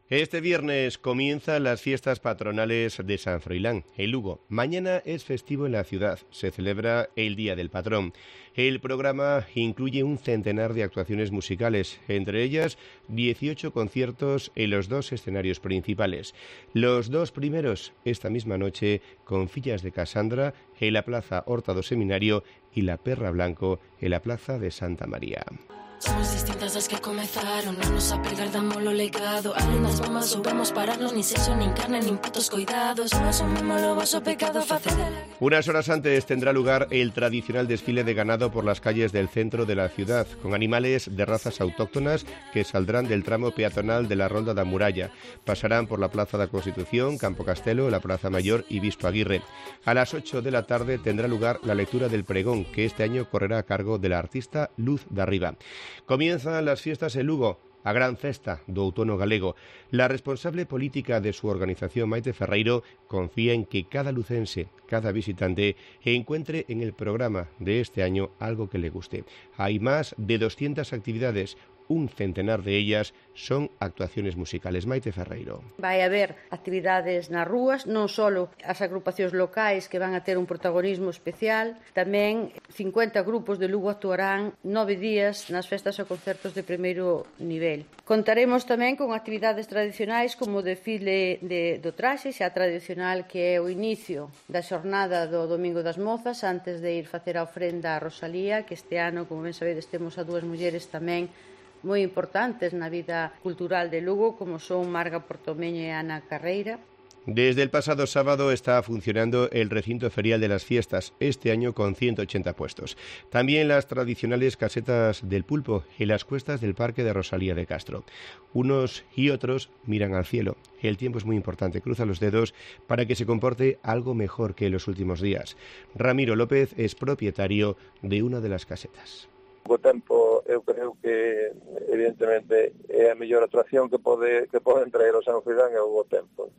Este viernes comienzan las fiestas patronales de San Froilán, en Lugo. Mañana es festivo en la ciudad, se celebra el Día del Patrón. El programa incluye un centenar de actuaciones musicales, entre ellas 18 conciertos en los dos escenarios principales. Los dos primeros esta misma noche con Fillas de Casandra en la Plaza Horta do Seminario y La Perra Blanco en la Plaza de Santa María. Somos distintas das que comezaron, non nos apegardamos lo legado. Além das bombas soubemos pararnos, nin sexo, nin carne, nin putos cuidados. Non asumimos lo voso pecado facer. Unas horas antes tendrá lugar el tradicional desfile de ganado por las calles del centro de la ciudad, con animales de razas autóctonas que saldrán del tramo peatonal de la Ronda da Muralla. Pasarán por la Plaza da Constitución, Campo Castelo, la Plaza Mayor y Bispo Aguirre. A las 8 de la tarde tendrá lugar la lectura del pregón, que este año correrá a cargo de la artista Luz Darriba. Comienzan las fiestas en Lugo, a gran festa do outono galego. La responsable política de su organización, Maite Ferreiro, confía en que cada lucense, cada visitante, encuentre en el programa de este año algo que le guste. Hay más de 200 actividades. Un centenar de ellas son actuaciones musicales. Maite Ferreiro. Vai haber actividades nas rúas, non só as agrupacións locais que van a ter un protagonismo especial, tamén 50 grupos de Lugo actuarán 9 días nas festas e concertos de primeiro nivel. Contaremos tamén con actividades tradicionais como o desfile do traxe, xa tradicional que é o inicio da xornada do Domingo das Mozas, antes de ir facer a ofrenda a Rosalía, que este ano, como ben sabedes, temos a dúas mulleres tamén moi importantes na vida cultural de Lugo, como son Marga Portomeño e Ana Carreira. Desde el pasado sábado está funcionando el recinto ferial de las fiestas, este año con 180 puestos. También las tradicionales casetas del pulpo en las cuestas del Parque de Rosalía de Castro. Unos y otros miran al cielo. El tiempo es muy importante, cruza los dedos para que se comporte algo mejor que en los últimos días. Ramiro López es propietario de una de las casetas. O tempo, eu creo que evidentemente é a mellor atracción que poden traer o San Froilán é o bo tempo.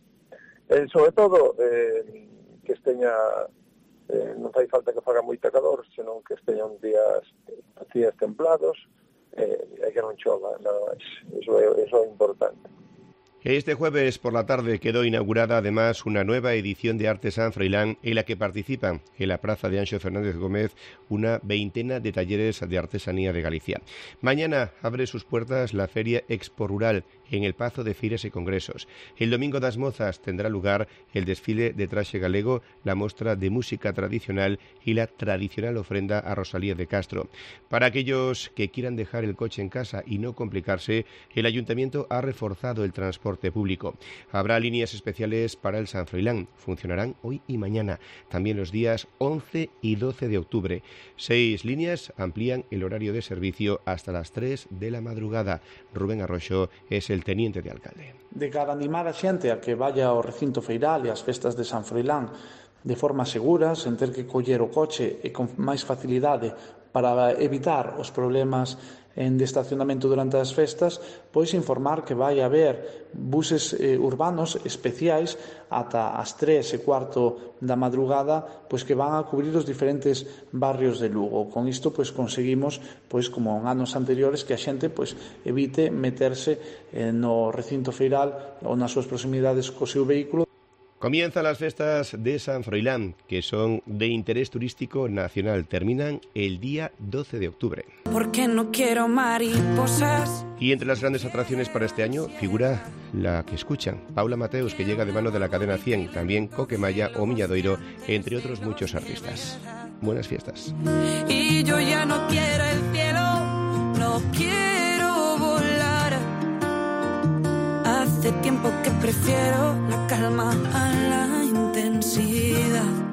Sobre todo que esteña non fai falta que faga moita calor, senón que esteñan días templados e que non chova, nada máis. Eso é importante. Este jueves por la tarde quedó inaugurada además una nueva edición de Arte San Froilán en la que participan en la plaza de Anxo Fernández Gómez una veintena de talleres de artesanía de Galicia. Mañana abre sus puertas la Feria Expo Rural en el Pazo de Feiras y Congresos. El Domingo das Mozas tendrá lugar el desfile de traxe galego, la mostra de música tradicional y la tradicional ofrenda a Rosalía de Castro. Para aquellos que quieran dejar el coche en casa y no complicarse, el Ayuntamiento ha reforzado el transporte público. Habrá líneas especiales para el San Froilán. Funcionarán hoy y mañana, también los días 11 y 12 de octubre. 6 líneas amplían el horario de servicio hasta las 3 de la madrugada. Rubén Arroxo es el teniente de alcalde. De cara a animar a xente a que vaya ao recinto feiral e ás festas de San Froilán de forma segura, sen ter que coller o coche e con máis facilidade para evitar os problemas de estacionamento durante as festas, pois informar que vai haber buses urbanos especiais ata as 3:15 da madrugada, pois que van a cubrir os diferentes barrios de Lugo. Con isto pois conseguimos, pois como en anos anteriores, que a xente pois evite meterse no recinto feiral ou nas súas proximidades co seu vehículo. Comienzan las fiestas de San Froilán, que son de interés turístico nacional. Terminan el día 12 de octubre. Porque no quiero mariposas. Y entre las grandes atracciones para este año figura la que escuchan, Paula Mateus, que llega de mano de la cadena 100, también Coquemaya o Miñadoiro, entre otros muchos artistas. Buenas fiestas. Y yo ya no quiero el cielo, no quiero volar. Hace tiempo que prefiero la calma a la intensidad.